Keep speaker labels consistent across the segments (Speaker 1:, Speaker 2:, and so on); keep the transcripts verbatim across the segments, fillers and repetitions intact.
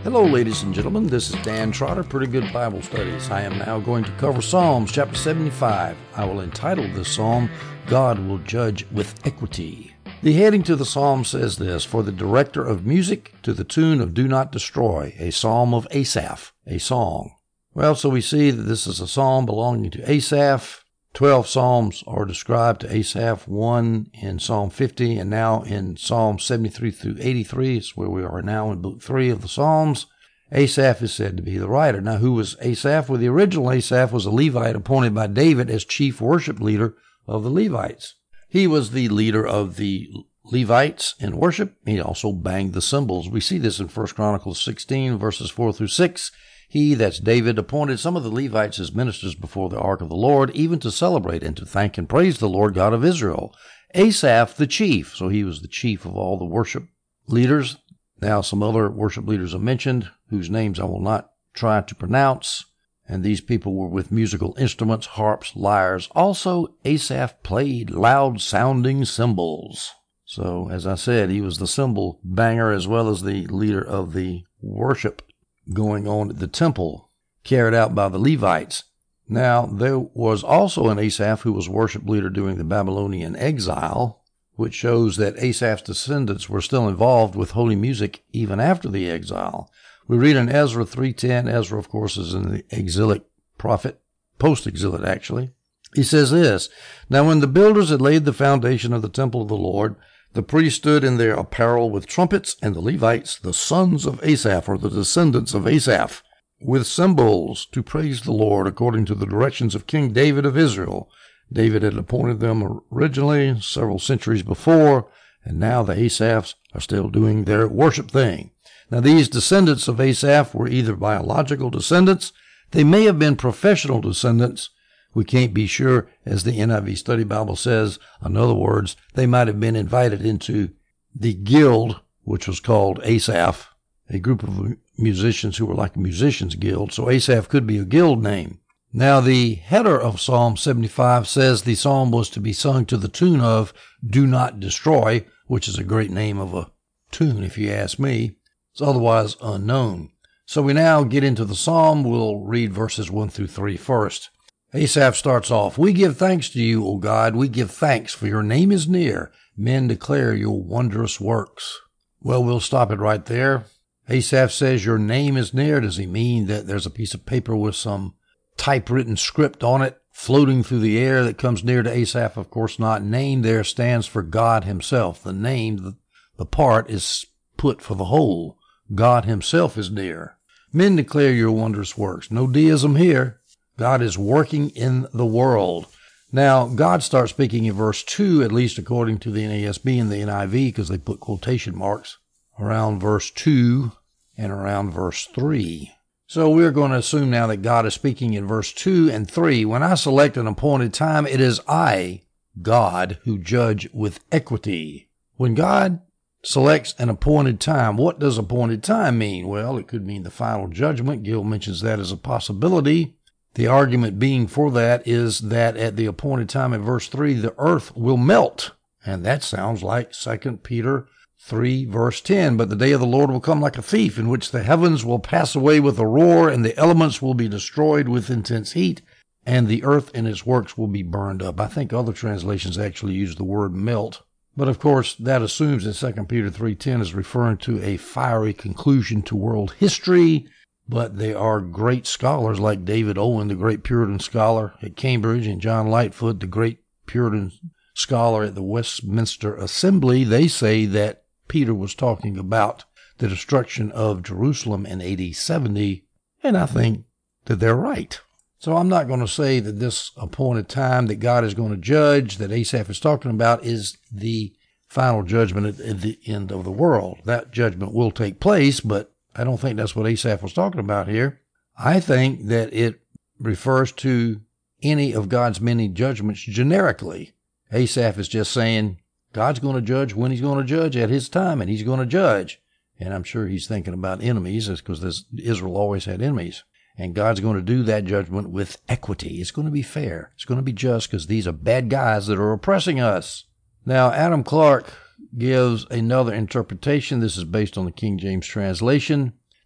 Speaker 1: Hello, ladies and gentlemen. This is Dan Trotter, Pretty Good Bible Studies. I am now going to cover Psalms chapter seventy-five. I will entitle this psalm, God Will Judge with Equity. The heading to the psalm says this: For the director of music, to the tune of Do Not Destroy, a psalm of Asaph, a song. Well, so we see that this is a psalm belonging to Asaph. Twelve psalms are described to Asaph, one in Psalm fifty, and now in Psalm seventy-three through eighty-three. It's where we are now in book three of the Psalms. Asaph is said to be the writer. Now, who was Asaph? Well, the original Asaph was a Levite appointed by David as chief worship leader of the Levites. He was the leader of the Levites in worship. He also banged the cymbals. We see this in First Chronicles sixteen, verses four through six. He, that's David, appointed some of the Levites as ministers before the ark of the Lord, even to celebrate and to thank and praise the Lord God of Israel. Asaph, the chief, so he was the chief of all the worship leaders. Now some other worship leaders are mentioned, whose names I will not try to pronounce. And these people were with musical instruments, harps, lyres. Also, Asaph played loud-sounding cymbals. So, as I said, he was the cymbal banger as well as the leader of the worship going on at the temple, carried out by the Levites. Now, there was also an Asaph who was worship leader during the Babylonian exile, which shows that Asaph's descendants were still involved with holy music even after the exile. We read in Ezra three ten, Ezra, of course, is in the exilic prophet, post-exilic actually. He says this: Now when the builders had laid the foundation of the temple of the Lord, the priests stood in their apparel with trumpets, and the Levites, the sons of Asaph, or the descendants of Asaph, with cymbals to praise the Lord according to the directions of King David of Israel. David had appointed them originally, several centuries before, and now the Asaphs are still doing their worship thing. Now these descendants of Asaph were either biological descendants, they may have been professional descendants. We can't be sure, as the N I V Study Bible says. In other words, they might have been invited into the guild, which was called Asaph, a group of musicians who were like a musicians' guild. So Asaph could be a guild name. Now, the header of Psalm seventy-five says the psalm was to be sung to the tune of Do Not Destroy, which is a great name of a tune, if you ask me. It's otherwise unknown. So we now get into the psalm. We'll read verses one through three first. Asaph starts off, We give thanks to you, O God. We give thanks, for your name is near. Men declare your wondrous works. Well, we'll stop it right there. Asaph says your name is near. Does he mean that there's a piece of paper with some typewritten script on it floating through the air that comes near to Asaph? Of course not. Name there stands for God himself. The name, the, the part is put for the whole. God himself is near. Men declare your wondrous works. No deism here. God is working in the world. Now, God starts speaking in verse two, at least according to the N A S B and the N I V, because they put quotation marks around verse two and around verse three. So we're going to assume now that God is speaking in verse two and three. When I select an appointed time, it is I, God, who judge with equity. When God selects an appointed time, what does appointed time mean? Well, it could mean the final judgment. Gill mentions that as a possibility. The argument being for that is that at the appointed time in verse three, the earth will melt. And that sounds like Second Peter three, verse ten. But the day of the Lord will come like a thief, in which the heavens will pass away with a roar, and the elements will be destroyed with intense heat, and the earth and its works will be burned up. I think other translations actually use the word melt. But of course, that assumes that Second Peter three ten is referring to a fiery conclusion to world history. But there are great scholars like David Owen, the great Puritan scholar at Cambridge, and John Lightfoot, the great Puritan scholar at the Westminster Assembly. They say that Peter was talking about the destruction of Jerusalem in A D seventy, and I think that they're right. So I'm not going to say that this appointed time that God is going to judge, that Asaph is talking about, is the final judgment at the end of the world. That judgment will take place, but I don't think that's what Asaph was talking about here. I think that it refers to any of God's many judgments generically. Asaph is just saying God's going to judge when he's going to judge at his time, and he's going to judge. And I'm sure he's thinking about enemies, because Israel always had enemies. And God's going to do that judgment with equity. It's going to be fair. It's going to be just, because these are bad guys that are oppressing us. Now, Adam Clarke gives another interpretation. This is based on the King James translation.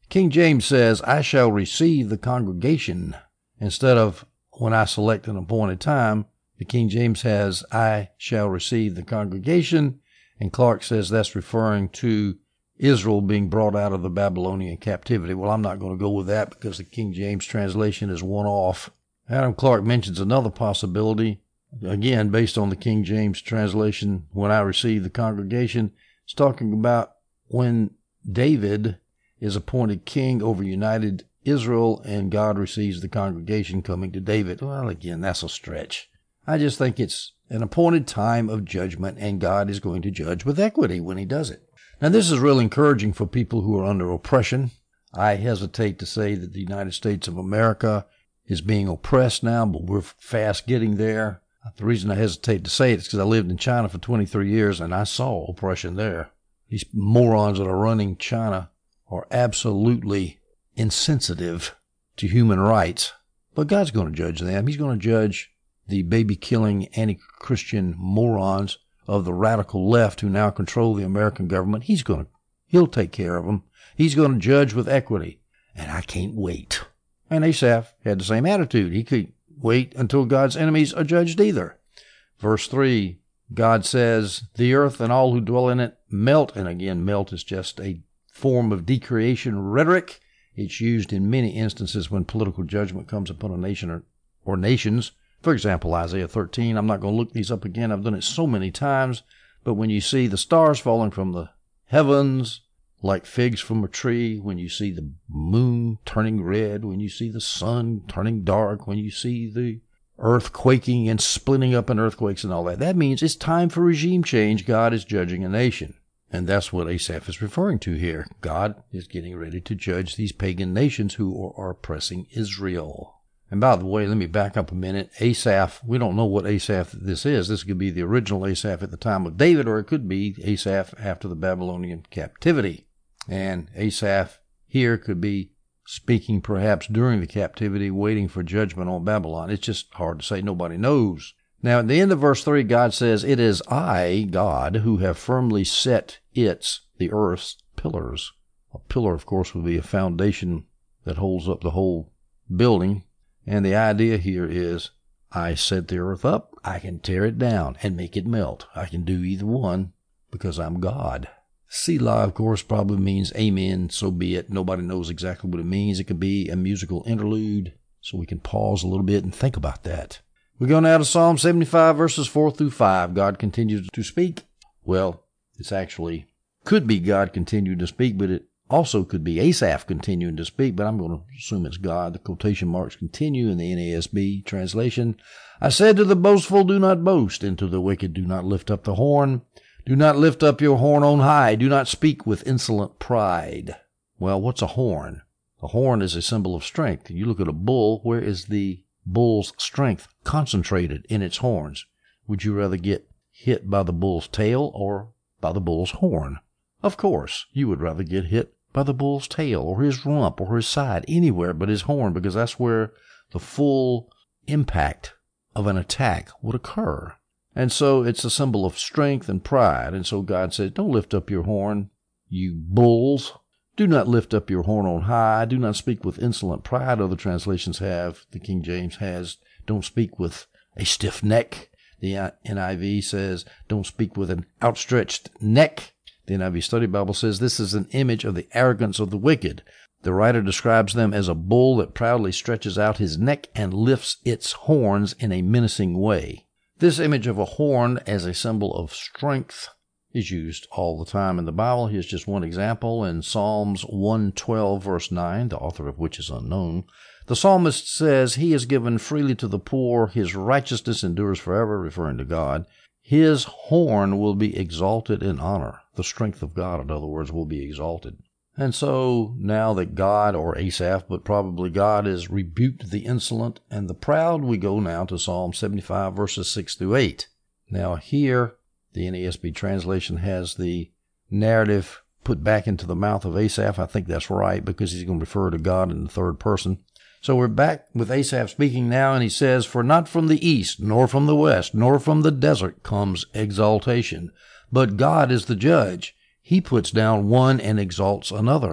Speaker 1: King James says, I shall receive the congregation. Instead of when I select an appointed time, the King James has, I shall receive the congregation. And Clark says that's referring to Israel being brought out of the Babylonian captivity. Well, I'm not going to go with that because the King James translation is one off. Adam Clark mentions another possibility, again, based on the King James translation, when I receive the congregation. It's talking about when David is appointed king over united Israel and God receives the congregation coming to David. Well, again, that's a stretch. I just think it's an appointed time of judgment, and God is going to judge with equity when he does it. Now, this is real encouraging for people who are under oppression. I hesitate to say that the United States of America is being oppressed now, but we're fast getting there. The reason I hesitate to say it is because I lived in China for twenty-three years, and I saw oppression there. These morons that are running China are absolutely insensitive to human rights. But God's going to judge them. He's going to judge the baby-killing, anti-Christian morons of the radical left who now control the American government. He's going to, he'll take care of them. He's going to judge with equity. And I can't wait. And Asaph had the same attitude. He could wait until God's enemies are judged either. Verse three, God says, the earth and all who dwell in it melt. And again, melt is just a form of decreation rhetoric. It's used in many instances when political judgment comes upon a nation or, or nations. For example, Isaiah thirteen. I'm not going to look these up again. I've done it so many times. But when you see the stars falling from the heavens like figs from a tree, when you see the moon turning red, when you see the sun turning dark, when you see the earth quaking and splitting up in earthquakes and all that, that means it's time for regime change. God is judging a nation. And that's what Asaph is referring to here. God is getting ready to judge these pagan nations who are oppressing Israel. And by the way, let me back up a minute. Asaph, we don't know what Asaph this is. This could be the original Asaph at the time of David, or it could be Asaph after the Babylonian captivity. And Asaph here could be speaking perhaps during the captivity, waiting for judgment on Babylon. It's just hard to say. Nobody knows. Now, at the end of verse three, God says, it is I, God, who have firmly set its, the earth's, pillars. A pillar, of course, would be a foundation that holds up the whole building. And the idea here is, I set the earth up, I can tear it down and make it melt. I can do either one because I'm God. Selah, of course, probably means amen, so be it. Nobody knows exactly what it means. It could be a musical interlude, so we can pause a little bit and think about that. We go now to Psalm seventy-five, verses four through five. God continues to speak. Well, it's actually, could be God continued to speak, but it also could be Asaph continuing to speak, but I'm going to assume it's God. The quotation marks continue in the N A S B translation. I said to the boastful, do not boast, and to the wicked, do not lift up the horn. Do not lift up your horn on high. Do not speak with insolent pride. Well, what's a horn? A horn is a symbol of strength. You look at a bull, where is the bull's strength concentrated in its horns? Would you rather get hit by the bull's tail or by the bull's horn? Of course, you would rather get hit by the bull's tail or his rump or his side, anywhere but his horn, because that's where the full impact of an attack would occur. And so it's a symbol of strength and pride. And so God says, don't lift up your horn, you bulls. Do not lift up your horn on high. Do not speak with insolent pride. Other translations have, the King James has, don't speak with a stiff neck. The N I V says, don't speak with an outstretched neck. The N I V Study Bible says this is an image of the arrogance of the wicked. The writer describes them as a bull that proudly stretches out his neck and lifts its horns in a menacing way. This image of a horn as a symbol of strength is used all the time in the Bible. Here's just one example in Psalms one twelve, verse nine, the author of which is unknown. The psalmist says, he has given freely to the poor, his righteousness endures forever, referring to God. His horn will be exalted in honor. The strength of God, in other words, will be exalted. And so now that God, or Asaph, but probably God, has rebuked the insolent and the proud, we go now to Psalm seventy-five, verses six through eight. Now here, the N A S B translation has the narrative put back into the mouth of Asaph. I think that's right, because he's going to refer to God in the third person. So we're back with Asaph speaking now, and he says, for not from the east, nor from the west, nor from the desert comes exaltation, but God is the judge. He puts down one and exalts another.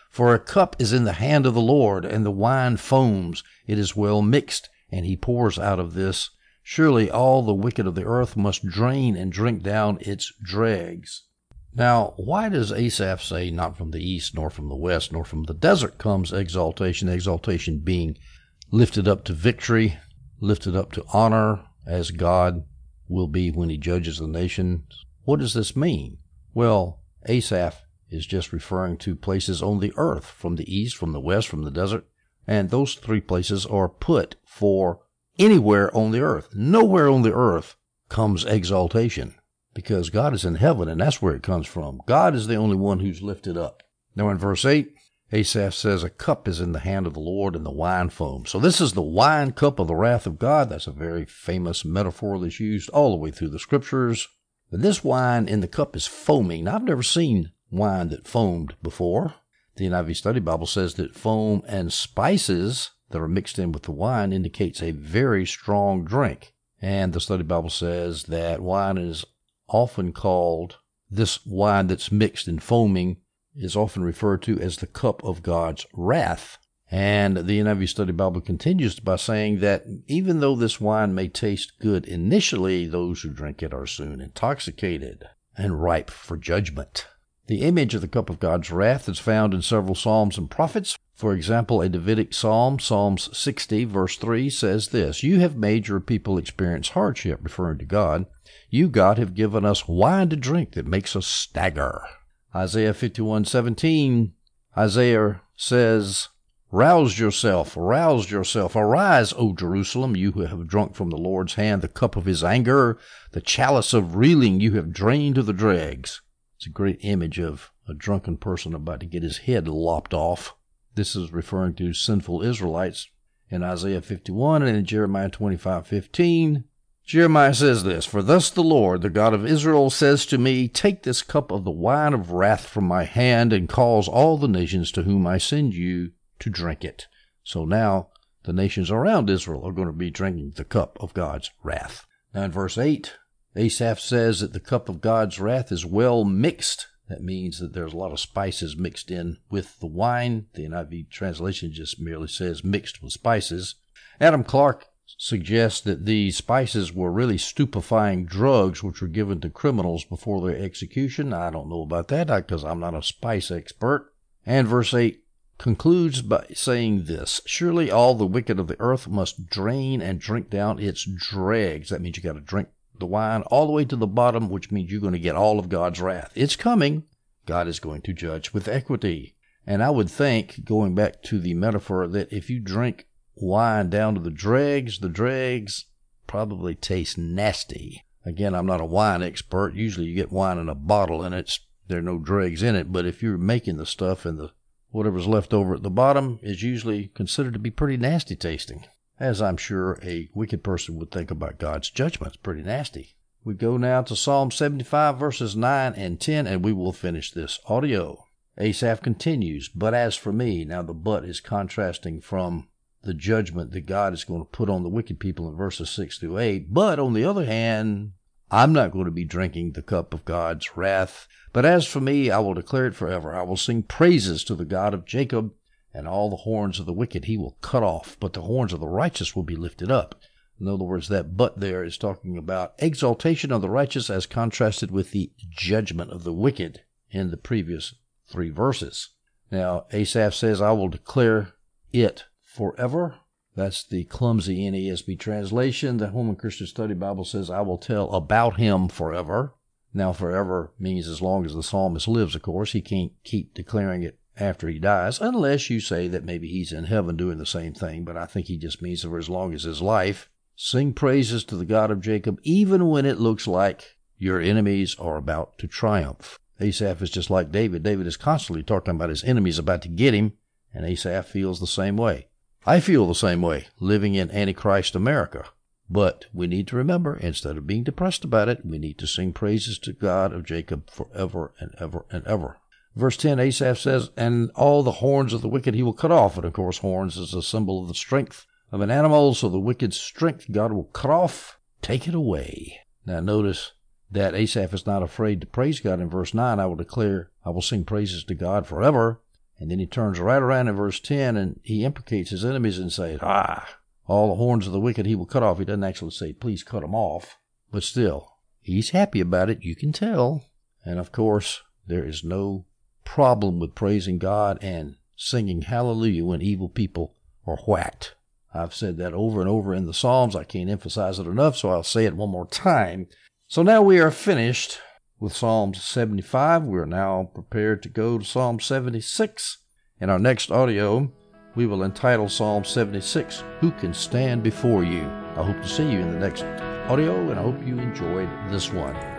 Speaker 1: For a cup is in the hand of the Lord, and the wine foams. It is well mixed, and he pours out of this. Surely all the wicked of the earth must drain and drink down its dregs. Now, why does Asaph say, not from the east, nor from the west, nor from the desert comes exaltation, exaltation being lifted up to victory, lifted up to honor, as God will be when he judges the nations? What does this mean? Well, Asaph is just referring to places on the earth, from the east, from the west, from the desert, and those three places are put for anywhere on the earth. Nowhere on the earth comes exaltation, because God is in heaven, and that's where it comes from. God is the only one who's lifted up. Now in verse eight, Asaph says, a cup is in the hand of the Lord, and the wine foams. So this is the wine cup of the wrath of God. That's a very famous metaphor that's used all the way through the scriptures. But this wine in the cup is foaming. Now, I've never seen wine that foamed before. The N I V Study Bible says that foam and spices that are mixed in with the wine indicates a very strong drink. And the Study Bible says that wine is often called, this wine that's mixed and foaming is often referred to as the cup of God's wrath. And the N I V Study Bible continues by saying that even though this wine may taste good initially, those who drink it are soon intoxicated and ripe for judgment. The image of the cup of God's wrath is found in several Psalms and prophets. For example, a Davidic Psalm, Psalms sixty, verse three, says this, you have made your people experience hardship, referring to God. You, God, have given us wine to drink that makes us stagger. Isaiah fifty-one, seventeen, Isaiah says, rouse yourself, rouse yourself, arise, O Jerusalem, you who have drunk from the Lord's hand the cup of his anger, the chalice of reeling you have drained to the dregs. It's a great image of a drunken person about to get his head lopped off. This is referring to sinful Israelites in Isaiah fifty-one, and in Jeremiah twenty-five, fifteen. Jeremiah says this, for thus the Lord, the God of Israel, says to me, take this cup of the wine of wrath from my hand, and cause all the nations to whom I send you to drink it. So now the nations around Israel are going to be drinking the cup of God's wrath. Now in verse eight, Asaph says that the cup of God's wrath is well mixed. That means that there's a lot of spices mixed in with the wine. The N I V translation just merely says mixed with spices. Adam Clarke suggests that these spices were really stupefying drugs which were given to criminals before their execution. I don't know about that because I'm not a spice expert. And verse eight concludes by saying this, surely all the wicked of the earth must drain and drink down its dregs. That means you got to drink the wine all the way to the bottom, which means you're going to get all of God's wrath. It's coming. God is going to judge with equity. And I would think, going back to the metaphor, that if you drink wine down to the dregs, the dregs probably taste nasty. Again, I'm not a wine expert. Usually you get wine in a bottle and it's there are no dregs in it. But if you're making the stuff and the whatever's left over at the bottom is usually considered to be pretty nasty tasting, as I'm sure a wicked person would think about God's judgment. It's pretty nasty. We go now to Psalm seventy-five, verses nine and ten, and we will finish this audio. Asaph continues, but as for me, now the but is contrasting from the judgment that God is going to put on the wicked people in verses six through eight. But on the other hand, I'm not going to be drinking the cup of God's wrath. But as for me, I will declare it forever. I will sing praises to the God of Jacob, and all the horns of the wicked he will cut off, but the horns of the righteous will be lifted up. In other words, that but there is talking about exaltation of the righteous as contrasted with the judgment of the wicked in the previous three verses. Now, Asaph says, I will declare it forever. That's the clumsy N A S B translation. The Holman Christian Study Bible says, I will tell about him forever. Now, forever means as long as the psalmist lives, of course. He can't keep declaring it after he dies, unless you say that maybe he's in heaven doing the same thing. But I think he just means for as long as his life. Sing praises to the God of Jacob, even when it looks like your enemies are about to triumph. Asaph is just like David. David is constantly talking about his enemies about to get him, and Asaph feels the same way. I feel the same way, living in Antichrist America. But we need to remember, instead of being depressed about it, we need to sing praises to God of Jacob forever and ever and ever. Verse ten, Asaph says, and all the horns of the wicked he will cut off. And of course, horns is a symbol of the strength of an animal, so the wicked's strength God will cut off, take it away. Now notice that Asaph is not afraid to praise God in verse nine. I will declare, I will sing praises to God forever. And then he turns right around in verse ten and he imprecates his enemies and says, ah, all the horns of the wicked he will cut off. He doesn't actually say, please cut them off. But still, he's happy about it. You can tell. And of course, there is no problem with praising God and singing hallelujah when evil people are whacked. I've said that over and over in the Psalms. I can't emphasize it enough, so I'll say it one more time. So now we are finished with Psalm seventy-five. We are now prepared to go to Psalm seventy-six. In our next audio, we will entitle Psalm seventy-six, Who Can Stand Before You? I hope to see you in the next audio, and I hope you enjoyed this one.